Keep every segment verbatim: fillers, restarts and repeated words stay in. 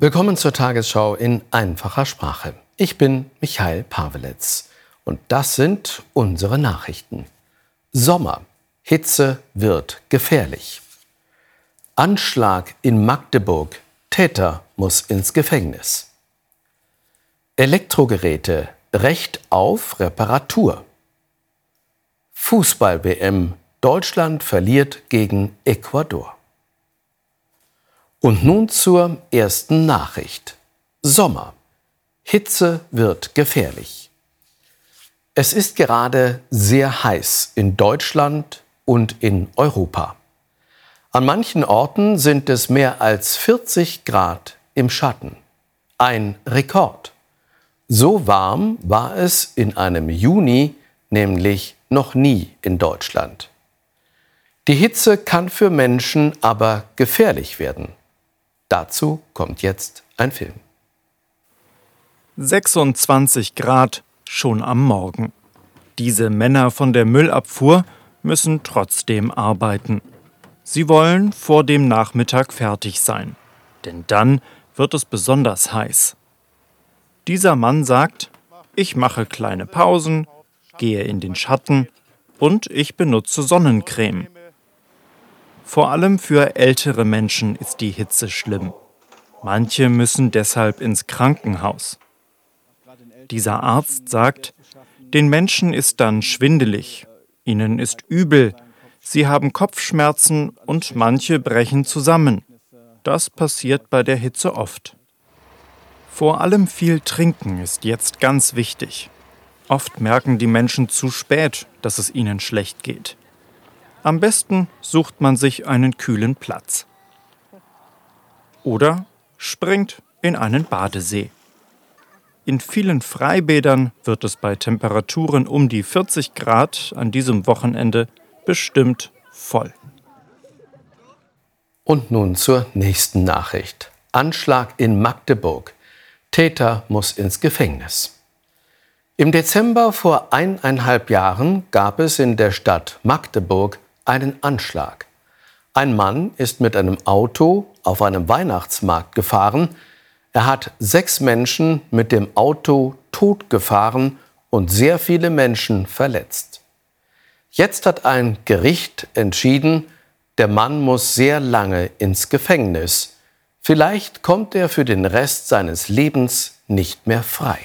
Willkommen zur Tagesschau in einfacher Sprache. Ich bin Michael Pavelitz und das sind unsere Nachrichten. Sommer. Hitze wird gefährlich. Anschlag in Magdeburg. Täter muss ins Gefängnis. Elektrogeräte. Recht auf Reparatur. Fußball-W M. Deutschland verliert gegen Ecuador. Und nun zur ersten Nachricht. Sommer. Hitze wird gefährlich. Es ist gerade sehr heiß in Deutschland und in Europa. An manchen Orten sind es mehr als vierzig Grad im Schatten. Ein Rekord. So warm war es in einem Juni nämlich noch nie in Deutschland. Die Hitze kann für Menschen aber gefährlich werden. Dazu kommt jetzt ein Film. sechsundzwanzig Grad schon am Morgen. Diese Männer von der Müllabfuhr müssen trotzdem arbeiten. Sie wollen vor dem Nachmittag fertig sein, denn dann wird es besonders heiß. Dieser Mann sagt, ich mache kleine Pausen, gehe in den Schatten und ich benutze Sonnencreme. Vor allem für ältere Menschen ist die Hitze schlimm. Manche müssen deshalb ins Krankenhaus. Dieser Arzt sagt, den Menschen ist dann schwindelig, ihnen ist übel, sie haben Kopfschmerzen und manche brechen zusammen. Das passiert bei der Hitze oft. Vor allem viel Trinken ist jetzt ganz wichtig. Oft merken die Menschen zu spät, dass es ihnen schlecht geht. Am besten sucht man sich einen kühlen Platz. Oder springt in einen Badesee. In vielen Freibädern wird es bei Temperaturen um die vierzig Grad an diesem Wochenende bestimmt voll. Und nun zur nächsten Nachricht. Anschlag in Magdeburg. Täter muss ins Gefängnis. Im Dezember vor eineinhalb Jahren gab es in der Stadt Magdeburg einen Anschlag. Ein Mann ist mit einem Auto auf einem Weihnachtsmarkt gefahren. Er hat sechs Menschen mit dem Auto totgefahren und sehr viele Menschen verletzt. Jetzt hat ein Gericht entschieden, der Mann muss sehr lange ins Gefängnis. Vielleicht kommt er für den Rest seines Lebens nicht mehr frei.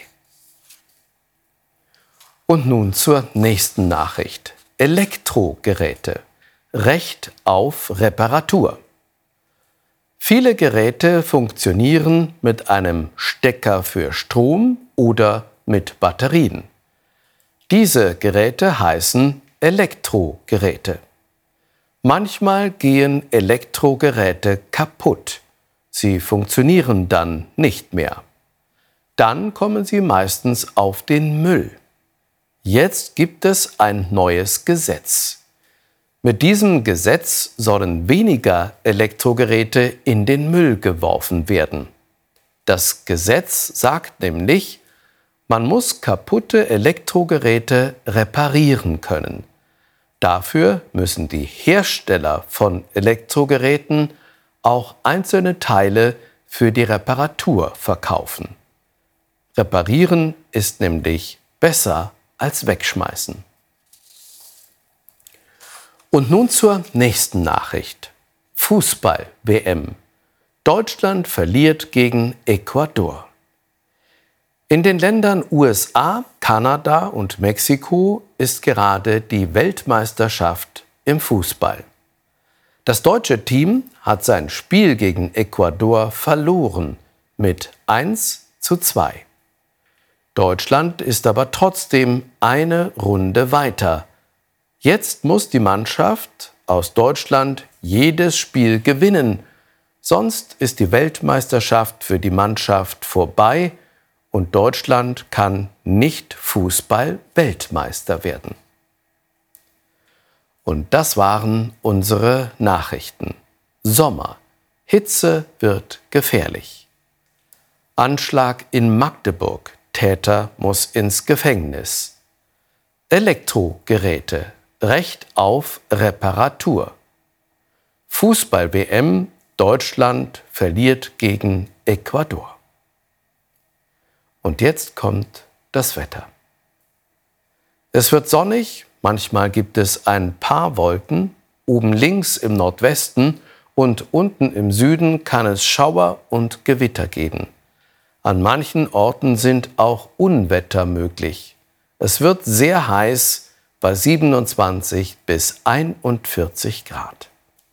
Und nun zur nächsten Nachricht. Elektrogeräte. Recht auf Reparatur. Viele Geräte funktionieren mit einem Stecker für Strom oder mit Batterien. Diese Geräte heißen Elektrogeräte. Manchmal gehen Elektrogeräte kaputt. Sie funktionieren dann nicht mehr. Dann kommen sie meistens auf den Müll. Jetzt gibt es ein neues Gesetz. Mit diesem Gesetz sollen weniger Elektrogeräte in den Müll geworfen werden. Das Gesetz sagt nämlich, man muss kaputte Elektrogeräte reparieren können. Dafür müssen die Hersteller von Elektrogeräten auch einzelne Teile für die Reparatur verkaufen. Reparieren ist nämlich besser als wegschmeißen. Und nun zur nächsten Nachricht. Fußball-W M. Deutschland verliert gegen Ecuador. In den Ländern U S A, Kanada und Mexiko ist gerade die Weltmeisterschaft im Fußball. Das deutsche Team hat sein Spiel gegen Ecuador verloren mit eins zu zwei. Deutschland ist aber trotzdem eine Runde weiter. Jetzt muss die Mannschaft aus Deutschland jedes Spiel gewinnen, sonst ist die Weltmeisterschaft für die Mannschaft vorbei und Deutschland kann nicht Fußball-Weltmeister werden. Und das waren unsere Nachrichten. Sommer. Hitze wird gefährlich. Anschlag in Magdeburg. Täter muss ins Gefängnis. Elektrogeräte. Recht auf Reparatur. Fußball-W M. Deutschland verliert gegen Ecuador. Und jetzt kommt das Wetter. Es wird sonnig, manchmal gibt es ein paar Wolken, oben links im Nordwesten und unten im Süden kann es Schauer und Gewitter geben. An manchen Orten sind auch Unwetter möglich. Es wird sehr heiß bei siebenundzwanzig bis einundvierzig Grad.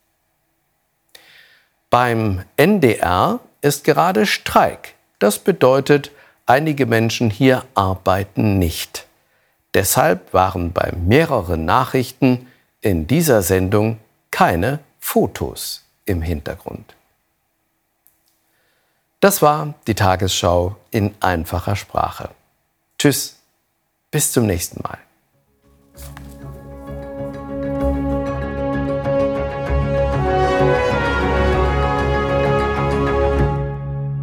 Beim N D R ist gerade Streik. Das bedeutet, einige Menschen hier arbeiten nicht. Deshalb waren bei mehreren Nachrichten in dieser Sendung keine Fotos im Hintergrund. Das war die Tagesschau in einfacher Sprache. Tschüss, bis zum nächsten Mal.